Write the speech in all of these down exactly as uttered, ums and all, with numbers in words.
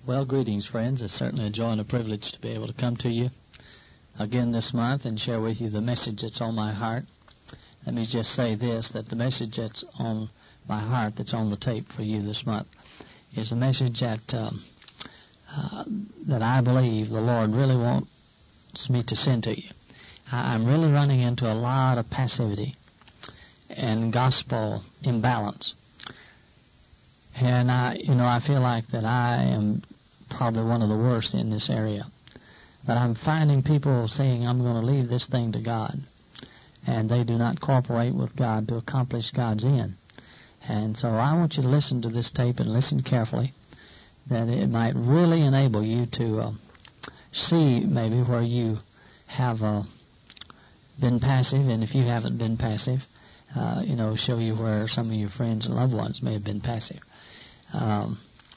Well, greetings, friends. It's certainly a joy and a privilege to be able to come to you again this month and share with you the message that's on my heart. Let me just say this, that the message that's on my heart, that's on the tape for you this month, is a message that um, uh, that I believe the Lord really wants me to send to you. I, I'm really running into a lot of passivity and gospel imbalance. And I, you know, I feel like that I am probably one of the worst in this area. But I'm finding people saying, I'm going to leave this thing to God. And they do not cooperate with God to accomplish God's end. And so I want you to listen to this tape and listen carefully, that it might really enable you to uh, see maybe where you have uh, been passive, and if you haven't been passive, uh, you know, show you where some of your friends and loved ones may have been passive. Um,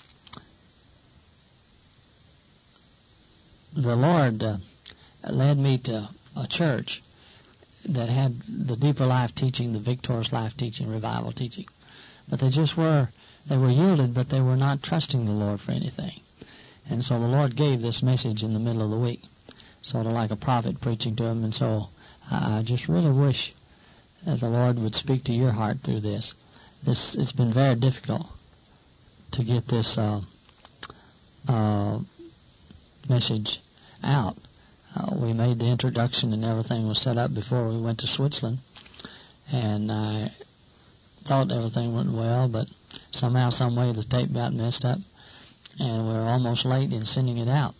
the Lord uh, led me to a church that had the Deeper Life teaching, the Victorious Life teaching, Revival teaching. But they just were, they were yielded, but they were not trusting the Lord for anything. And so the Lord gave this message in the middle of the week, sort of like a prophet preaching to them. And so I just really wish that the Lord would speak to your heart through this. This it's been very difficult to get this uh, uh, message out. Uh, we made the introduction and everything was set up before we went to Switzerland, and I thought everything went well, but somehow, some way, the tape got messed up, and we were almost late in sending it out.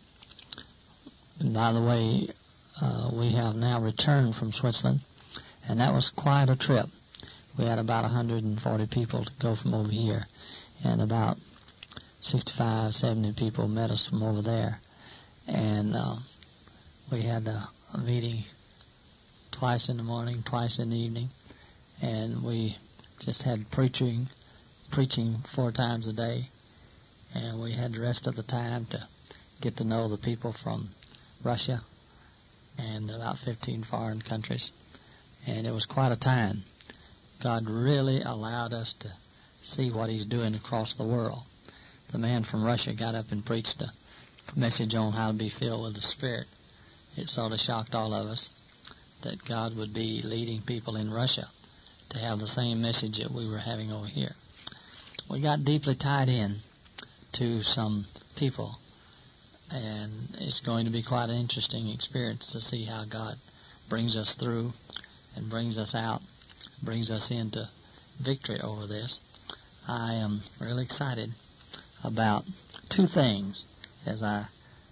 And by the way, uh, we have now returned from Switzerland, and that was quite a trip. We had about one hundred forty people to go from over here, and about sixty-five, seventy people met us from over there. And uh, we had a, a meeting twice in the morning, twice in the evening, and we just had preaching, preaching four times a day, and we had the rest of the time to get to know the people from Russia and about fifteen foreign countries. And it was quite a time. God really allowed us to see what He's doing across the world. The man from Russia got up and preached a message on how to be filled with the Spirit. It sort of shocked all of us that God would be leading people in Russia to have the same message that we were having over here. We got deeply tied in to some people, and it's going to be quite an interesting experience to see how God brings us through and brings us out, brings us into victory over this. I am really excited about two things as I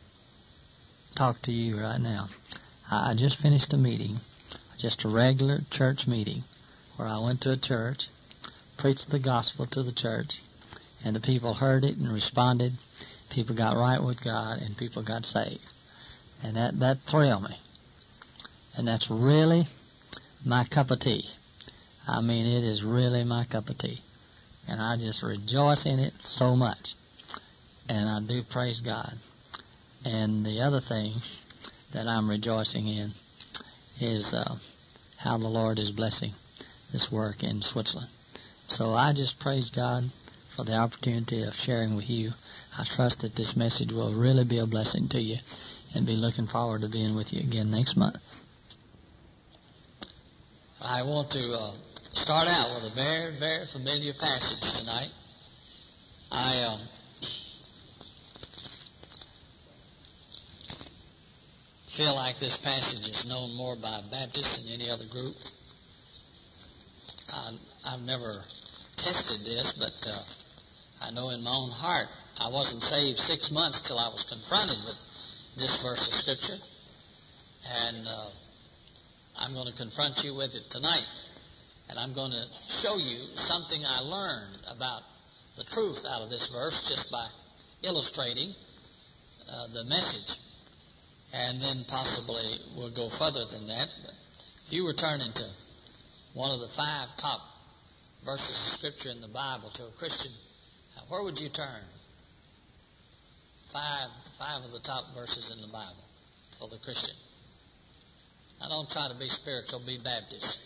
talk to you right now. I just finished a meeting, just a regular church meeting, where I went to a church, preached the gospel to the church, and the people heard it and responded. People got right with God, and people got saved. And that, that thrilled me. And that's really my cup of tea. I mean, it is really my cup of tea. And I just rejoice in it so much. And I do praise God. And the other thing that I'm rejoicing in is uh, how the Lord is blessing this work in Switzerland. So I just praise God for the opportunity of sharing with you. I trust that this message will really be a blessing to you, and be looking forward to being with you again next month. I want to uh, start out with a very, very familiar passage tonight. I uh, feel like this passage is known more by Baptists than any other group. I, I've never tested this, but uh, I know in my own heart I wasn't saved six months till I was confronted with this verse of Scripture. And uh, I'm going to confront you with it tonight. And I'm going to show you something I learned about the truth out of this verse just by illustrating uh, the message. And then possibly we'll go further than that. But if you were turning to one of the five top verses of Scripture in the Bible to a Christian, where would you turn? Five, five of the top verses in the Bible for the Christian. Now, don't try to be spiritual, be Baptist.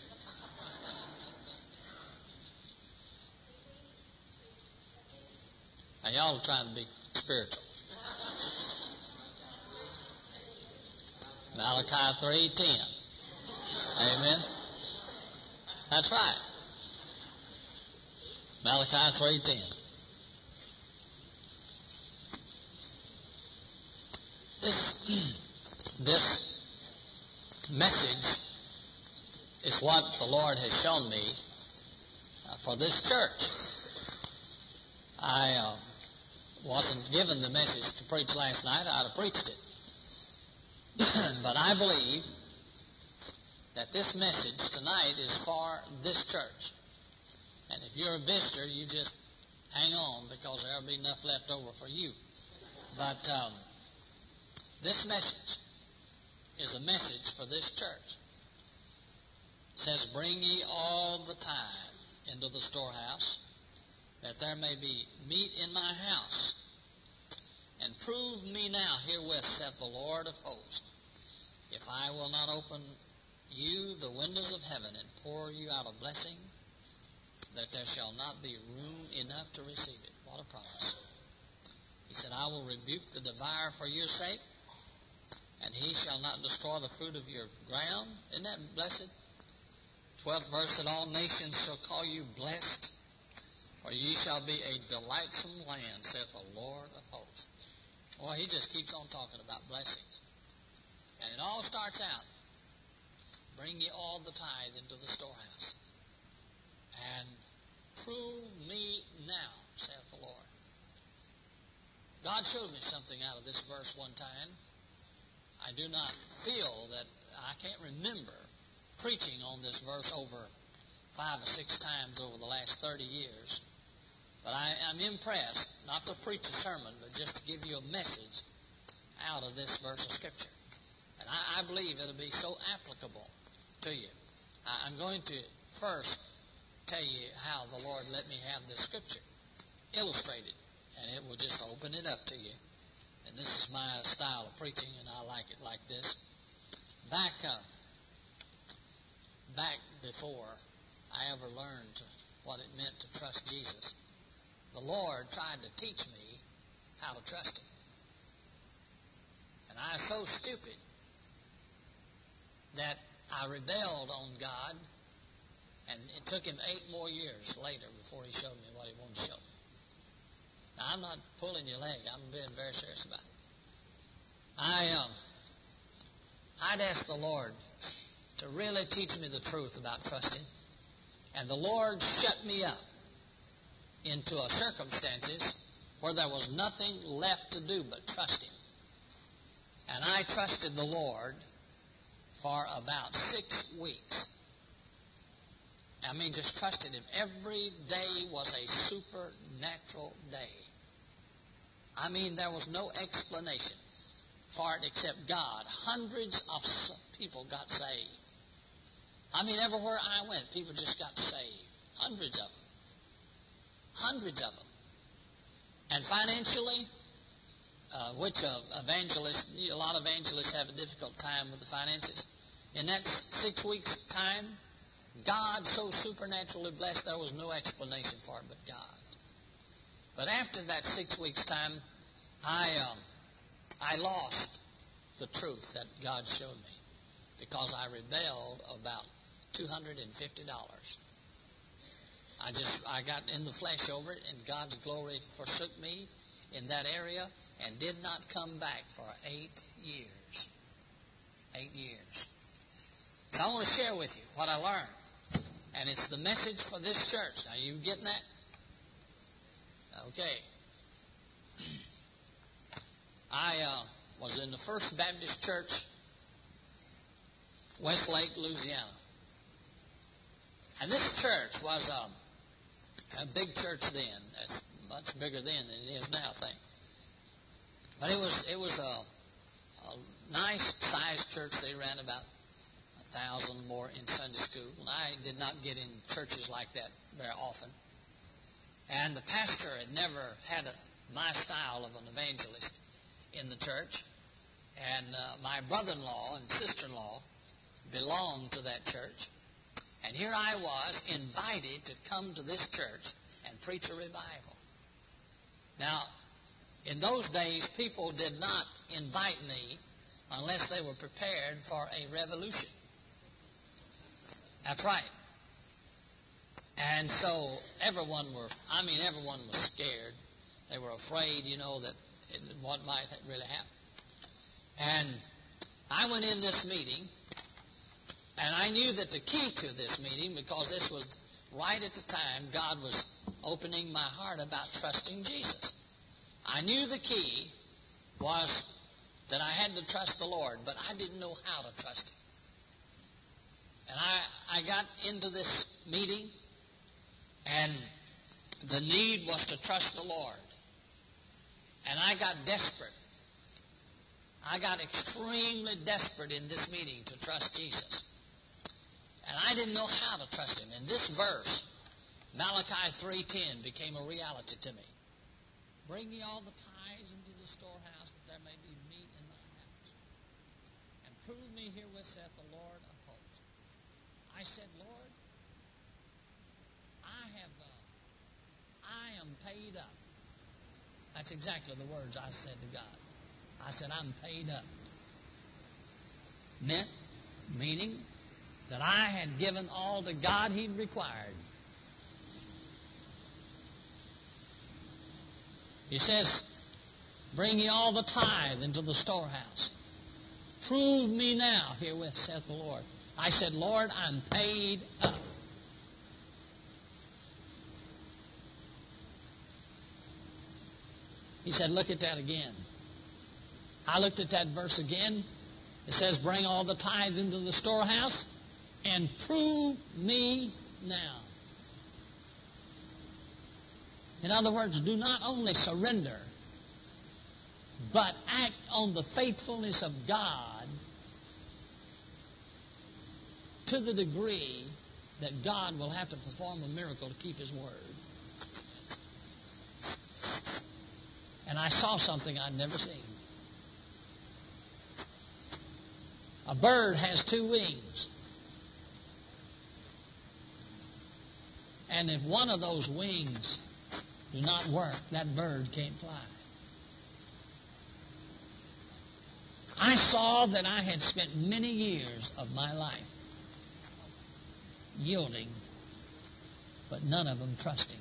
Now, y'all are trying to be spiritual. Malachi three ten. Amen. That's right. Malachi three ten. This, this message is what the Lord has shown me uh, for this church. I uh, wasn't given the message to preach last night. I'd have preached it. But I believe that this message tonight is for this church. And if you're a visitor, you just hang on, because there'll be enough left over for you. But um, this message is a message for this church. It says, "Bring ye all the tithe into the storehouse, that there may be meat in my house. And prove me now herewith, saith the Lord of hosts, if I will not open you the windows of heaven and pour you out a blessing, that there shall not be room enough to receive it." What a promise. He said, "I will rebuke the devourer for your sake, and he shall not destroy the fruit of your ground." Isn't that blessed? Twelfth verse, "That all nations shall call you blessed, for ye shall be a delightsome land, saith the Lord of hosts." Boy, he just keeps on talking about blessings. And it all starts out, "Bring ye all the tithe into the storehouse, and prove me now, saith the Lord." God showed me something out of this verse one time. I do not feel that, I can't remember preaching on this verse over five or six times over the last thirty years. But I am impressed, not to preach a sermon, but just to give you a message out of this verse of Scripture. And I, I believe it'll be so applicable to you. I, I'm going to first tell you how the Lord let me have this Scripture illustrated, and it will just open it up to you. And this is my style of preaching, and I like it like this. Back, uh, back before I ever learned what it meant to trust Jesus, the Lord tried to teach me how to trust Him. And I was so stupid that I rebelled on God, and it took Him eight more years later before He showed me what He wanted to show me. Now, I'm not pulling your leg. I'm being very serious about it. I, um, I'd ask the Lord to really teach me the truth about trusting, and the Lord shut me up into a circumstances where there was nothing left to do but trust Him. And I trusted the Lord for about six weeks. I mean, just trusted Him. Every day was a supernatural day. I mean, there was no explanation for it except God. Hundreds of people got saved. I mean, everywhere I went, people just got saved. Hundreds of them. Hundreds of them. And financially, uh, which uh, evangelists, a lot of evangelists have a difficult time with the finances. In that six weeks' time, God so supernaturally blessed, there was no explanation for it but God. But after that six weeks' time, I um, I lost the truth that God showed me because I rebelled about two hundred fifty dollars. I just, I got in the flesh over it, and God's glory forsook me in that area and did not come back for eight years. Eight years. So I want to share with you what I learned. And it's the message for this church. Now, you getting that? Okay. I uh, was in the First Baptist Church, Westlake, Louisiana. And this church was um, a big church then. It's much bigger then than it is now, I think. But it was it was a, a nice-sized church. They ran about a thousand more in Sunday school. And I did not get in churches like that very often. And the pastor had never had a, my style of an evangelist in the church. And uh, my brother-in-law and sister-in-law belonged to that church. And here I was invited to come to this church and preach a revival. Now, in those days, people did not invite me unless they were prepared for a revolution. That's right. And so everyone were, I mean, everyone was scared. They were afraid, you know, that it, what might really happen. And I went in this meeting, and I knew that the key to this meeting, because this was right at the time God was opening my heart about trusting Jesus. I knew the key was that I had to trust the Lord, but I didn't know how to trust Him. And I, I got into this meeting, and the need was to trust the Lord. And I got desperate. I got extremely desperate in this meeting to trust Jesus. And I didn't know how to trust Him. And this verse, Malachi three ten, became a reality to me. Bring ye all the tithes into the storehouse, that there may be meat in my house. And prove me herewith, saith the Lord of hosts. I said, Lord, I have, uh, I am paid up. That's exactly the words I said to God. I said, I'm paid up. Meant, meaning, that I had given all to God He'd required. He says, bring ye all the tithe into the storehouse. Prove me now herewith, saith the Lord. I said, Lord, I'm paid up. He said, look at that again. I looked at that verse again. It says, bring all the tithe into the storehouse and prove me now. In other words, do not only surrender, but act on the faithfulness of God to the degree that God will have to perform a miracle to keep His word. And I saw something I'd never seen. A bird has two wings. And if one of those wings does not work, that bird can't fly. I saw that I had spent many years of my life yielding, but none of them trusting.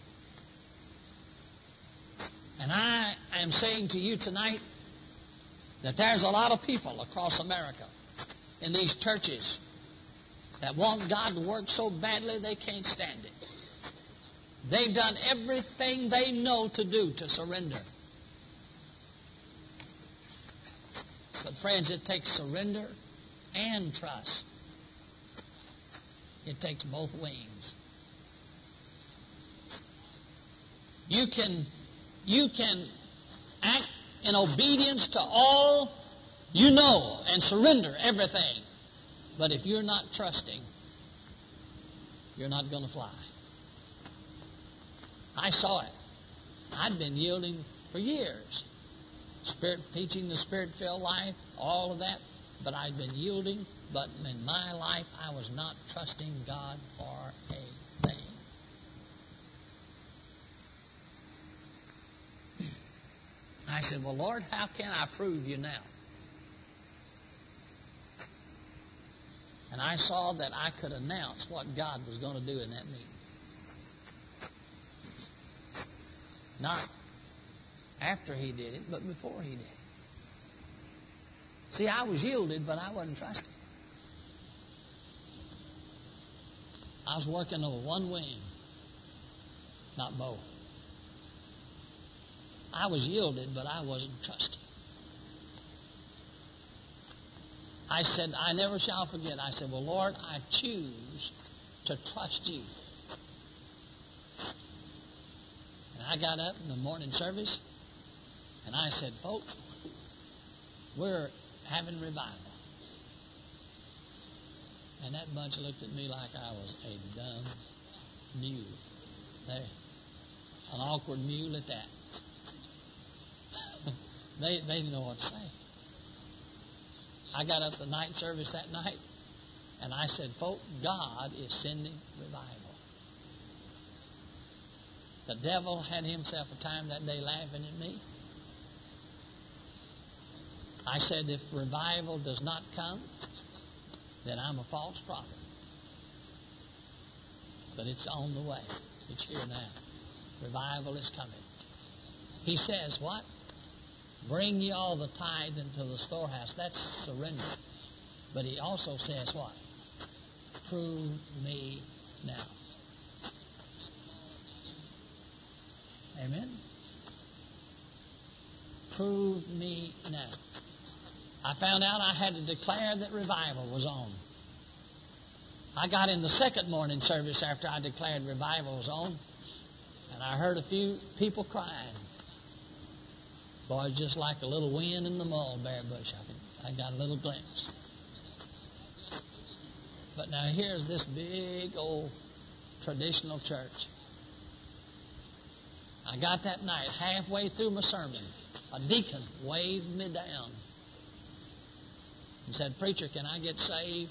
And I am saying to you tonight that there's a lot of people across America in these churches that want God to work so badly they can't stand it. They've done everything they know to do to surrender. But friends, it takes surrender and trust. It takes both wings. You can, you can act in obedience to all you know and surrender everything. But if you're not trusting, you're not going to fly. I saw it. I'd been yielding for years. Spirit teaching the Spirit-filled life, all of that. But I'd been yielding, but in my life I was not trusting God for a thing. I said, well, Lord, how can I prove you now? And I saw that I could announce what God was going to do in that meeting. Not after He did it, but before He did it. See, I was yielded, but I wasn't trusting. I was working over one wing, not both. I was yielded, but I wasn't trusting. I said, I never shall forget. I said, well, Lord, I choose to trust you. And I got up in the morning service, and I said, folks, we're having revival. And that bunch looked at me like I was a dumb mule. They, an awkward mule at that. they, they didn't know what to say. I got up the night service that night, and I said, folks, God is sending revival. The devil had himself a time that day laughing at me. I said, if revival does not come, then I'm a false prophet. But it's on the way. It's here now. Revival is coming. He says what? Bring ye all the tithe into the storehouse. That's surrender. But he also says what? Prove me now. Amen? Prove me now. I found out I had to declare that revival was on. I got in the second morning service after I declared revival was on, and I heard a few people crying. Boy, just like a little wind in the mulberry bush. I, could, I got a little glimpse. But now here's this big old traditional church. I got that night, halfway through my sermon, a deacon waved me down and said, "Preacher, can I get saved?"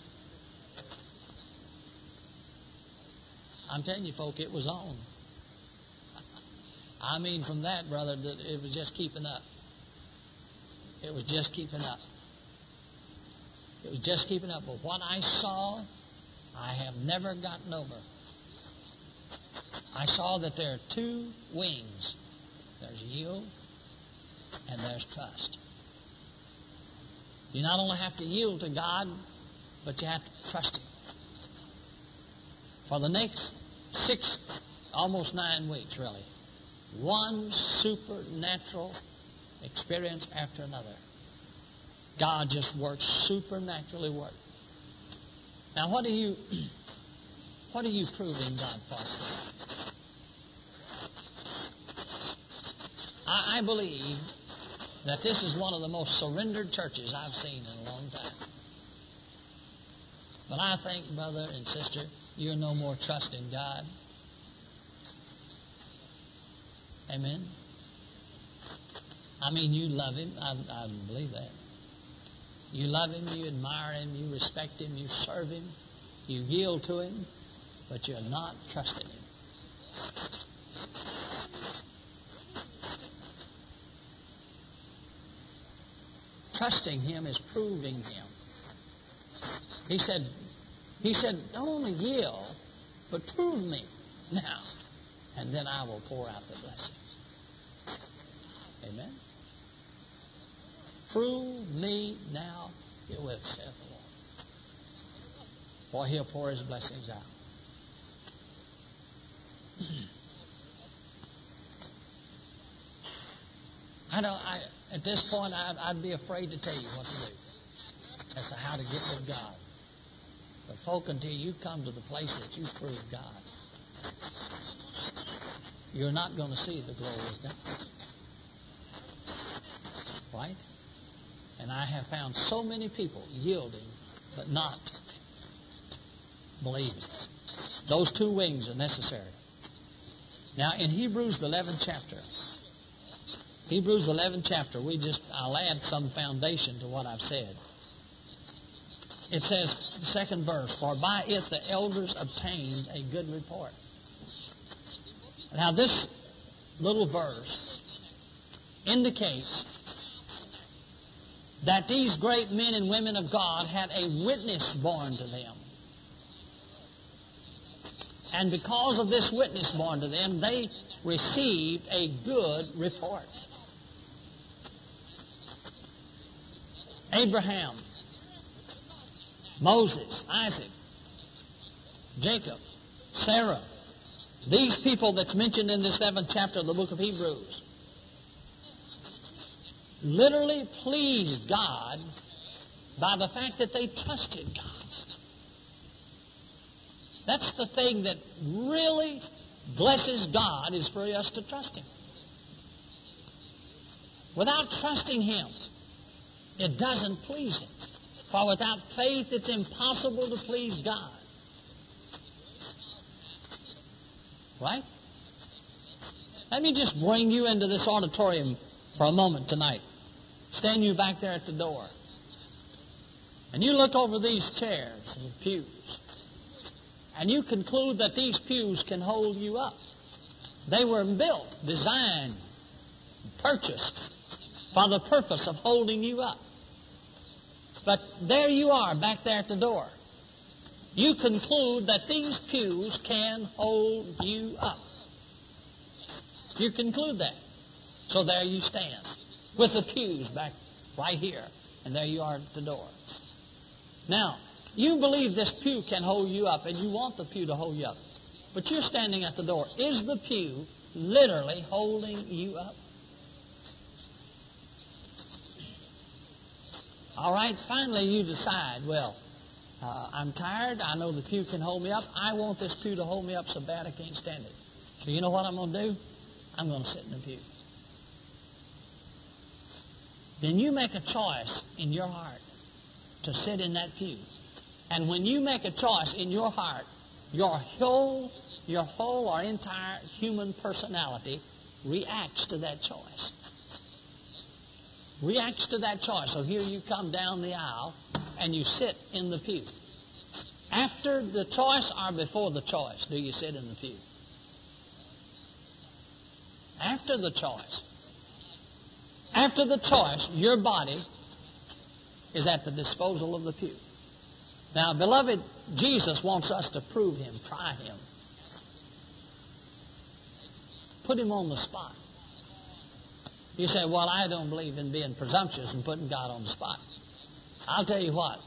I'm telling you, folk, it was on. I mean, from that, brother, it was just keeping up. It was just keeping up. It was just keeping up. But what I saw, I have never gotten over. I saw that there are two wings. There's yield and there's trust. You not only have to yield to God, but you have to trust Him. For the next six, almost nine weeks, really, one supernatural experience after another. God just works supernaturally work. Now, what are you, what are you proving God for? I, I believe that this is one of the most surrendered churches I've seen in a long time. But I think, brother and sister, you're no more trusting God. Amen? I mean, you love Him. I, I believe that. You love Him, you admire Him, you respect Him, you serve Him, you yield to Him, but you're not trusting Him. Trusting Him is proving Him. He said, He said, don't only yield, but prove me now, and then I will pour out the blessings. Amen? Prove me now herewith, saith the Lord. For He'll pour His blessings out. I don't, I, at this point, I'd, I'd be afraid to tell you what to do as to how to get with God. But folk, until you come to the place that you prove God, you're not going to see the glory of God. Right? And I have found so many people yielding, but not believing. Those two wings are necessary. Now, in Hebrews, the eleventh chapter, Hebrews eleventh chapter, we just, I'll add some foundation to what I've said. It says, the second verse, for by it the elders obtained a good report. Now this little verse indicates that these great men and women of God had a witness born to them. And because of this witness born to them, they received a good report. Abraham, Moses, Isaac, Jacob, Sarah, these people that's mentioned in this seventh chapter of the book of Hebrews, literally pleased God by the fact that they trusted God. That's the thing that really blesses God, is for us to trust Him. Without trusting Him, it doesn't please Him. For without faith, it's impossible to please God. Right? Let me just bring you into this auditorium for a moment tonight. Stand you back there at the door. And you look over these chairs and pews. And you conclude that these pews can hold you up. They were built, designed, purchased for the purpose of holding you up. But there you are, back there at the door. You conclude that these pews can hold you up. You conclude that. So there you stand with the pews back right here. And there you are at the door. Now, you believe this pew can hold you up and you want the pew to hold you up. But you're standing at the door. Is the pew literally holding you up? All right, finally you decide, well, uh, I'm tired. I know the pew can hold me up. I want this pew to hold me up so bad I can't stand it. So you know what I'm going to do? I'm going to sit in the pew. Then you make a choice in your heart to sit in that pew. And when you make a choice in your heart, your whole, your whole or entire human personality reacts to that choice. Reacts to that choice. So here you come down the aisle and you sit in the pew. After the choice or before the choice, do you sit in the pew? After the choice. After the choice, your body is at the disposal of the pew. Now, beloved, Jesus wants us to prove Him, try Him. Put Him on the spot. You say, well, I don't believe in being presumptuous and putting God on the spot. I'll tell you what.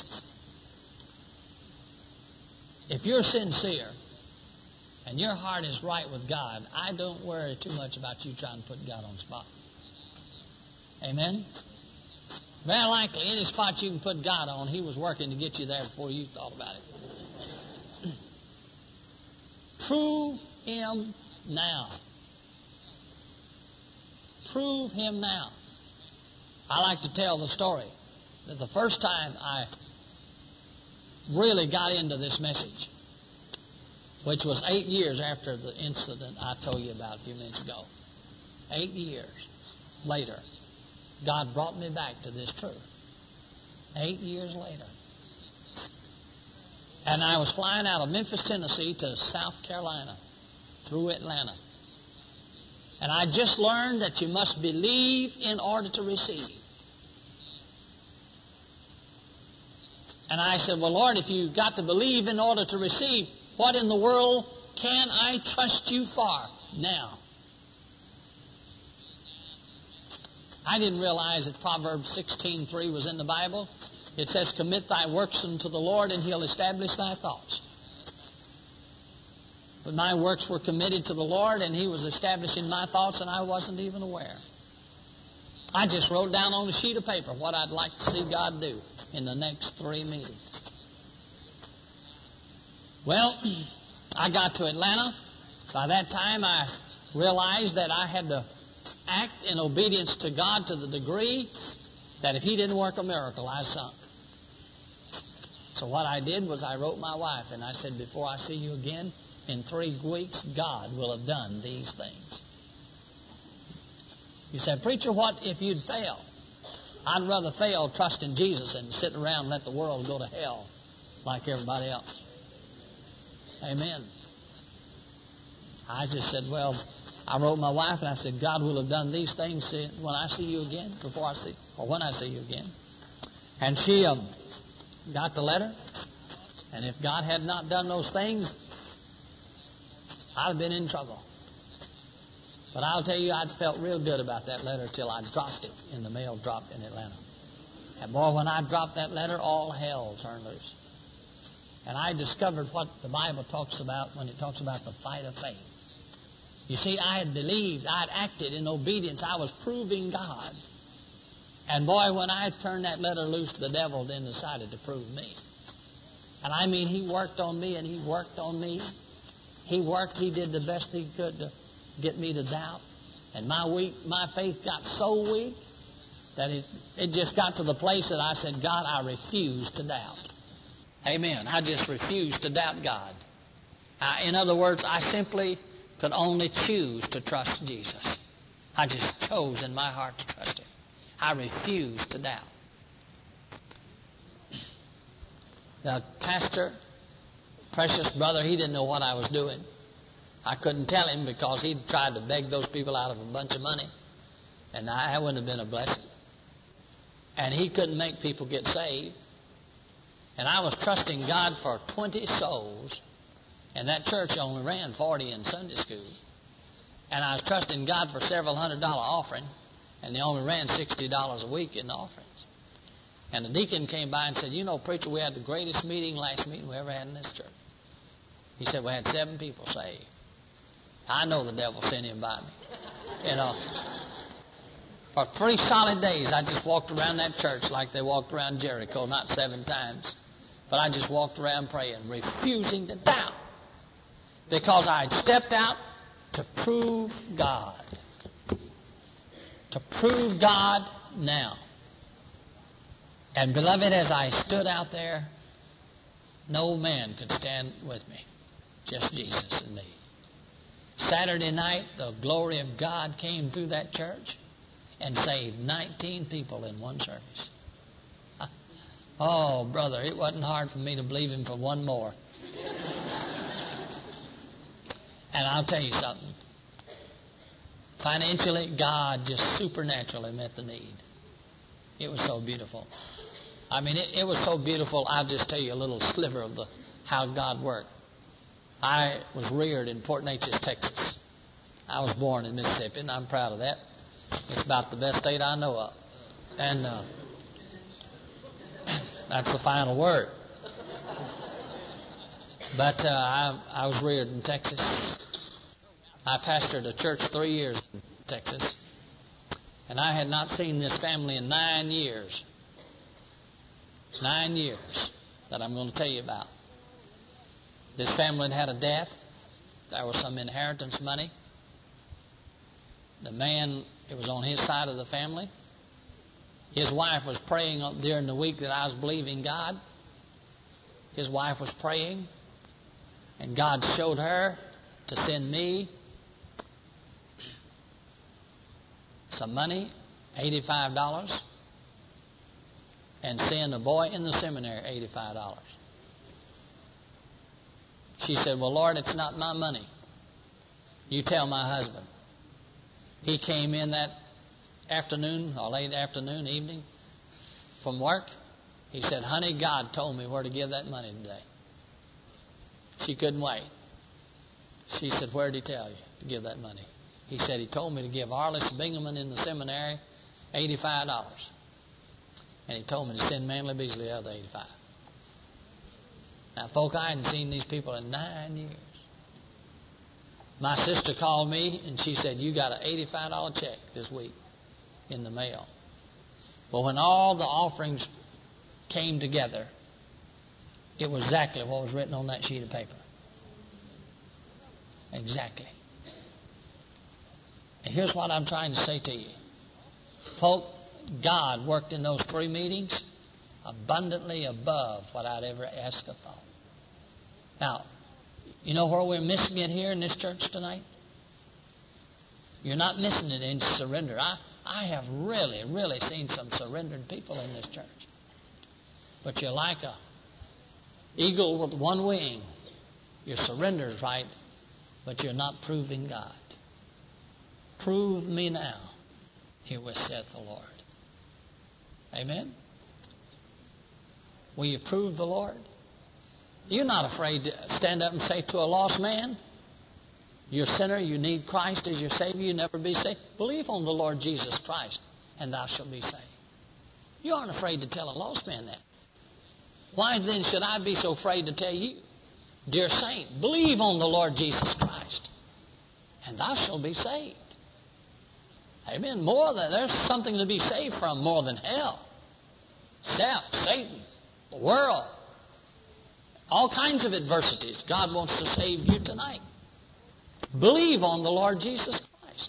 If you're sincere and your heart is right with God, I don't worry too much about you trying to put God on the spot. Amen? Very likely, any spot you can put God on, He was working to get you there before you thought about it. Prove Him now. Prove Him now. I like to tell the story that the first time I really got into this message, which was eight years after the incident I told you about a few minutes ago. Eight years later, God brought me back to this truth. Eight years later. And I was flying out of Memphis, Tennessee to South Carolina through Atlanta. And I just learned that you must believe in order to receive. And I said, well, Lord, if you've got to believe in order to receive, what in the world can I trust you for now? I didn't realize that Proverbs sixteen three was in the Bible. It says, commit thy works unto the Lord, and He'll establish thy thoughts. But my works were committed to the Lord, and He was establishing my thoughts, and I wasn't even aware. I just wrote down on a sheet of paper what I'd like to see God do in the next three meetings. Well, I got to Atlanta. By that time, I realized that I had to act in obedience to God to the degree that if He didn't work a miracle, I sunk. So what I did was I wrote my wife, and I said, before I see you again, in three weeks, God will have done these things. You said, preacher, what if you'd fail? I'd rather fail trusting Jesus than sit around and let the world go to hell like everybody else. Amen. I just said, well, I wrote my wife and I said, God will have done these things when I see you again, before I see, or when I see you again. And she um, got the letter. And if God had not done those things, I'd have been in trouble. But I'll tell you, I'd felt real good about that letter till I dropped it in the mail drop in Atlanta. And boy, when I dropped that letter, all hell turned loose. And I discovered what the Bible talks about when it talks about the fight of faith. You see, I had believed, I had acted in obedience. I was proving God. And boy, when I turned that letter loose, the devil then decided to prove me. And I mean, he worked on me and he worked on me. He worked, he did the best he could to get me to doubt. And my weak, my faith got so weak that it, it just got to the place that I said, God, I refuse to doubt. Amen. I just refused to doubt God. I, in other words, I simply could only choose to trust Jesus. I just chose in my heart to trust Him. I refused to doubt. The pastor, precious brother, he didn't know what I was doing. I couldn't tell him because he'd tried to beg those people out of a bunch of money. And I, that wouldn't have been a blessing. and he couldn't make people get saved. And I was trusting God for twenty souls, and that church only ran forty in Sunday school. And I was trusting God for several hundred dollar offering, and they only ran sixty dollars a week in the offerings. And the deacon came by and said, you know, preacher, we had the greatest meeting, last meeting we ever had in this church. He said, we had seven people saved. I know the devil sent him by me. You know, for three solid days, I just walked around that church like they walked around Jericho, not seven times. But I just walked around praying, refusing to doubt. Because I had stepped out to prove God. To prove God now. And beloved, as I stood out there, no man could stand with me. Just Jesus and me. Saturday night, the glory of God came through that church and saved nineteen people in one service. Oh, brother, it wasn't hard for me to believe him for one more. And I'll tell you something. Financially, God just supernaturally met the need. It was so beautiful. I mean, it, it was so beautiful, I'll just tell you a little sliver of the how God worked. I was reared in Port Neches, Texas. I was born in Mississippi, and I'm proud of that. It's about the best state I know of. And uh, that's the final word. But uh, I, I was reared in Texas. I pastored a church three years in Texas. And I had not seen this family in nine years. Nine years that I'm going to tell you about. This family had had a death. There was some inheritance money. The man, it was on his side of the family. His wife was praying during the week that I was believing God. His wife was praying. And God showed her to send me some money, eighty-five dollars, and send a boy in the seminary eighty-five dollars. She said, well, Lord, it's not my money. You tell my husband. He came in that afternoon, or late afternoon, evening, from work. He said, honey, God told me where to give that money today. She couldn't wait. She said, where did he tell you to give that money? He said, he told me to give Arliss Bingaman in the seminary eighty-five dollars. And he told me to send Manley Beasley the other eighty-five. Now, folk, I hadn't seen these people in nine years. My sister called me, and she said, you got an eighty-five dollar check this week in the mail. But when all the offerings came together, it was exactly what was written on that sheet of paper. Exactly. And here's what I'm trying to say to you. Folk, God worked in those three meetings abundantly above what I'd ever asked or thought. Now, you know where we're missing it here in this church tonight? You're not missing it in surrender. I, I have really, really seen some surrendered people in this church. But you're like a eagle with one wing. Your surrender is right, but you're not proving God. Prove me now, herewith saith the Lord. Amen? Will you prove the Lord? You're not afraid to stand up and say to a lost man, you're a sinner, you need Christ as your Savior, you'll never be saved. Believe on the Lord Jesus Christ, and thou shalt be saved. You aren't afraid to tell a lost man that. Why then should I be so afraid to tell you, dear saint, believe on the Lord Jesus Christ, and thou shalt be saved. Amen. More than there's something to be saved from more than hell. Self, Satan, the world, all kinds of adversities. God wants to save you tonight. Believe on the Lord Jesus Christ.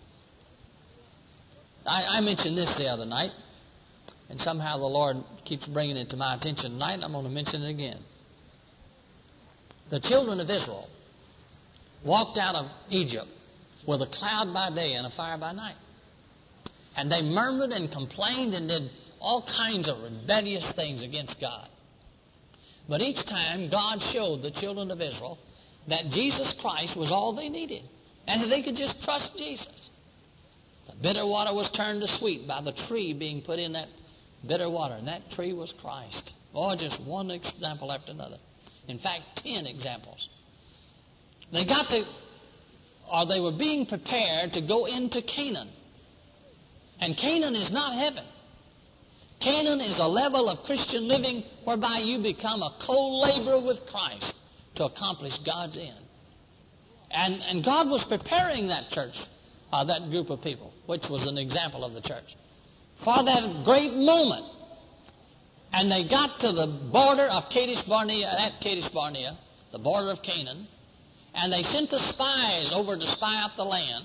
I, I mentioned this the other night, and somehow the Lord keeps bringing it to my attention tonight, and I'm going to mention it again. The children of Israel walked out of Egypt with a cloud by day and a fire by night. And they murmured and complained and did all kinds of rebellious things against God. But each time, God showed the children of Israel that Jesus Christ was all they needed. And that they could just trust Jesus. The bitter water was turned to sweet by the tree being put in that Bitter water. And that tree was Christ. Oh, just one example after another. In fact, ten examples. They got to, or they were being prepared to go into Canaan. And Canaan is not heaven. Canaan is a level of Christian living whereby you become a co-laborer with Christ to accomplish God's end. And, and God was preparing that church, uh, that group of people, which was an example of the church, for that great moment. And they got to the border of Kadesh Barnea, at Kadesh Barnea, the border of Canaan, and they sent the spies over to spy out the land.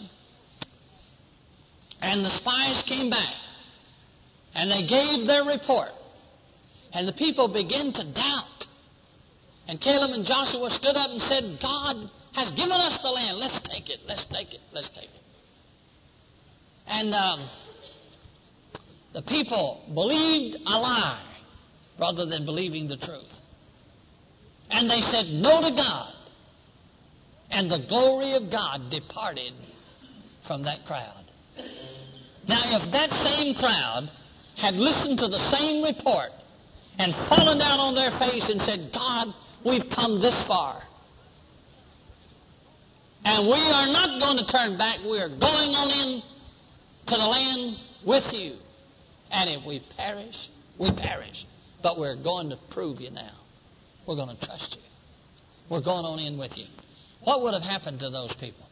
And the spies came back, and they gave their report. And the people began to doubt. And Caleb and Joshua stood up and said, God has given us the land. Let's take it. Let's take it. Let's take it. And um, the people believed a lie rather than believing the truth. And they said no to God. And the glory of God departed from that crowd. Now, if that same crowd had listened to the same report and fallen down on their face and said, God, we've come this far, and we are not going to turn back. We are going on in to the land with you. And if we perish, we perish. But we're going to prove you now. We're going to trust you. We're going on in with you. What would have happened to those people?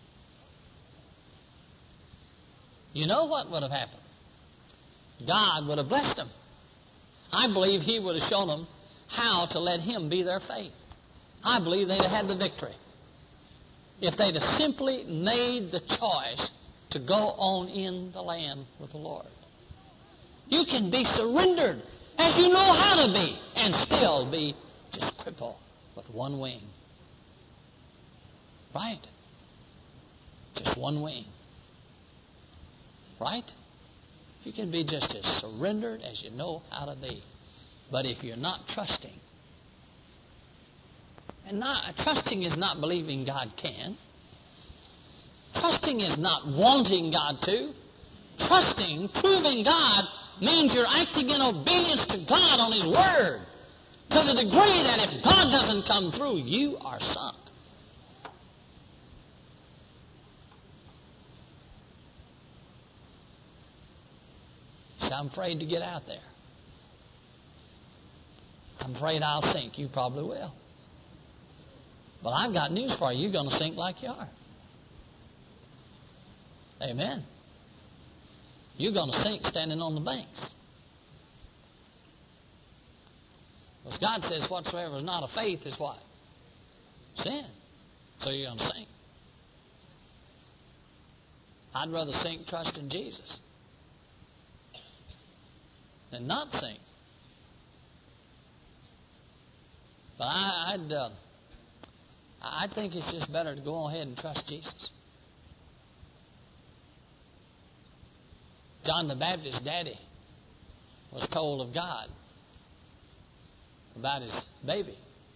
You know what would have happened? God would have blessed them. I believe He would have shown them how to let Him be their faith. I believe they'd have had the victory if they'd have simply made the choice to go on in the land with the Lord. You can be surrendered as you know how to be and still be just crippled with one wing. Right? Just one wing. Right? You can be just as surrendered as you know how to be. But if you're not trusting, and not, trusting is not believing God can. Trusting is not wanting God to. Trusting, proving God, means you're acting in obedience to God on His Word. To the degree that if God doesn't come through, you are sunk. So I'm afraid to get out there. I'm afraid I'll sink. You probably will. But I've got news for you. You're going to sink like you are. Amen. You're going to sink standing on the banks. Because God says whatsoever is not of faith is what? Sin. So you're going to sink. I'd rather sink trusting Jesus than not sink. But I, I'd, uh, I think it's just better to go ahead and trust Jesus. John the Baptist's daddy was told of God about his baby.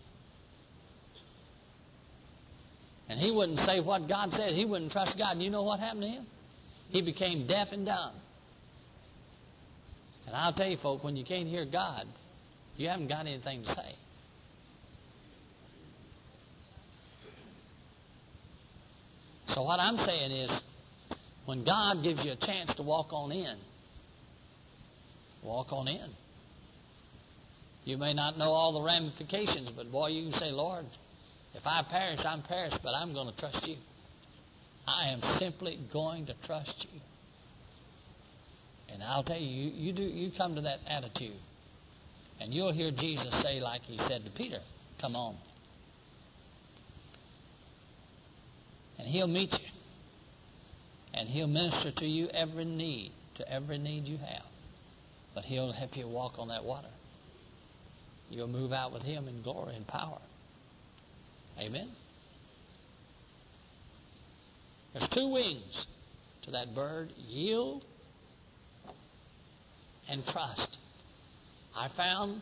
And he wouldn't say what God said. He wouldn't trust God. And you know what happened to him? He became deaf and dumb. And I'll tell you, folk, when you can't hear God, you haven't got anything to say. So what I'm saying is, when God gives you a chance to walk on in, walk on in. You may not know all the ramifications, but boy, you can say, Lord, if I perish, I'm perished, but I'm going to trust you. I am simply going to trust you. And I'll tell you, you, you do you come to that attitude, and you'll hear Jesus say, like He said to Peter, come on. And He'll meet you. And He'll minister to you every need, to every need you have. But He'll help you walk on that water. You'll move out with Him in glory and power. Amen? There's two wings to that bird, yield and trust. I found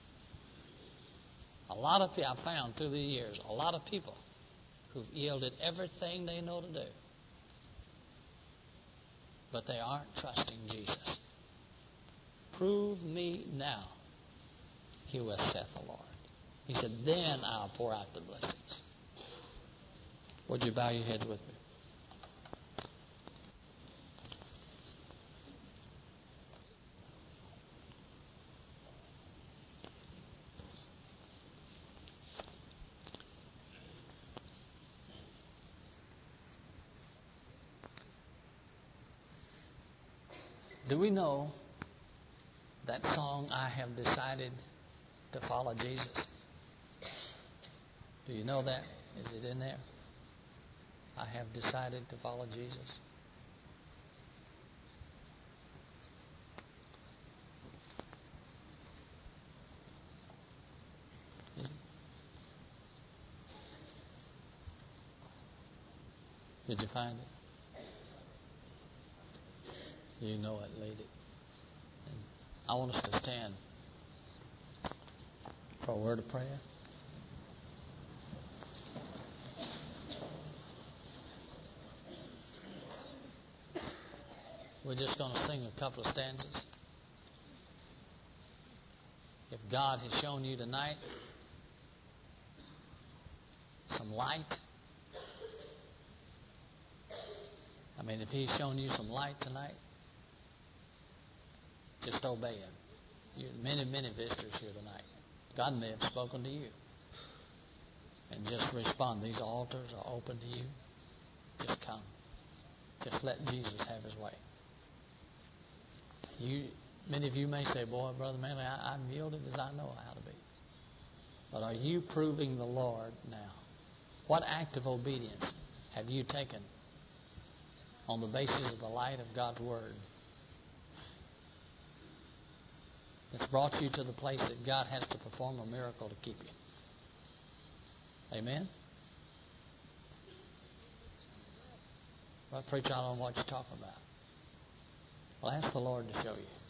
a lot of people, I found through the years, a lot of people who've yielded everything they know to do. But they aren't trusting Jesus. prove me now, herewith saith the Lord. He said, then I'll pour out the blessings. Would you bow your heads with me? Do we know that song, I have decided to follow Jesus? Do you know that? Is it in there? I have decided to follow Jesus. Did you find it? You know it, lady. And I want us to stand for a word of prayer. We're just going to sing a couple of stanzas. If God has shown you tonight some light, I mean, if He's shown you some light tonight, just obey Him. You, many, many visitors here tonight. God may have spoken to you. And just respond. These altars are open to you. Just come. Just let Jesus have His way. You, many of you may say, boy, Brother Manley, I, I'm yielded as I know how to be. But are you proving the Lord now? What act of obedience have you taken on the basis of the light of God's Word that's brought you to the place that God has to perform a miracle to keep you? Amen? Well, preacher, I don't know what you're talking about. Well, ask the Lord to show you.